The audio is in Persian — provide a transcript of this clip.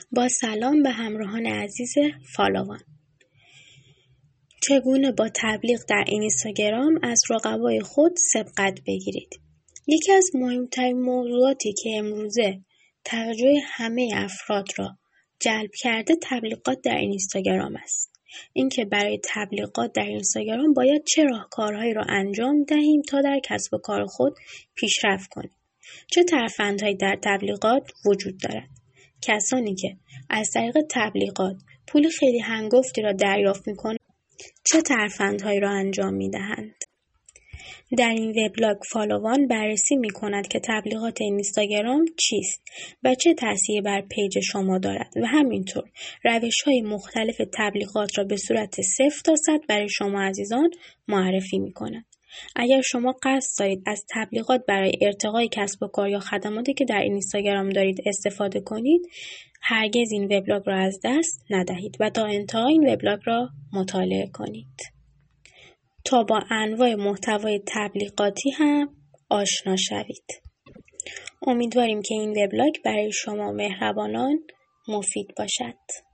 با سلام به همراهان عزیز فالوان. چگونه با تبلیغ در اینستاگرام از رقبای خود سبقت بگیرید؟ یکی از مهمترین موضوعاتی که امروزه توجه همه افراد را جلب کرده تبلیغات در اینستاگرام است. اینکه برای تبلیغات در اینستاگرام باید چه راهکارهایی را انجام دهیم تا در کسب و کار خود پیشرفت کنیم. چه ترفندهایی در تبلیغات وجود دارد؟ کسانی که از طریق تبلیغات پول خیلی هنگفتی را دریافت می‌کنند چه ترفندهایی را انجام می‌دهند؟ در این وبلاگ فالوان بررسی می‌کند که تبلیغات اینستاگرام چیست و چه تأثیری بر پیج شما دارد و همینطور روش‌های مختلف تبلیغات را به صورت 0 تا 100 برای شما عزیزان معرفی می‌کند. اگر شما قصد دارید از تبلیغات برای ارتقای کسب و کار یا خدماتی که در اینستاگرام دارید استفاده کنید، هرگز این وبلاگ را از دست ندهید و تا انتهای این وبلاگ را مطالعه کنید تا با انواع محتوای تبلیغاتی هم آشنا شوید. امیدواریم که این وبلاگ برای شما مهربانان مفید باشد.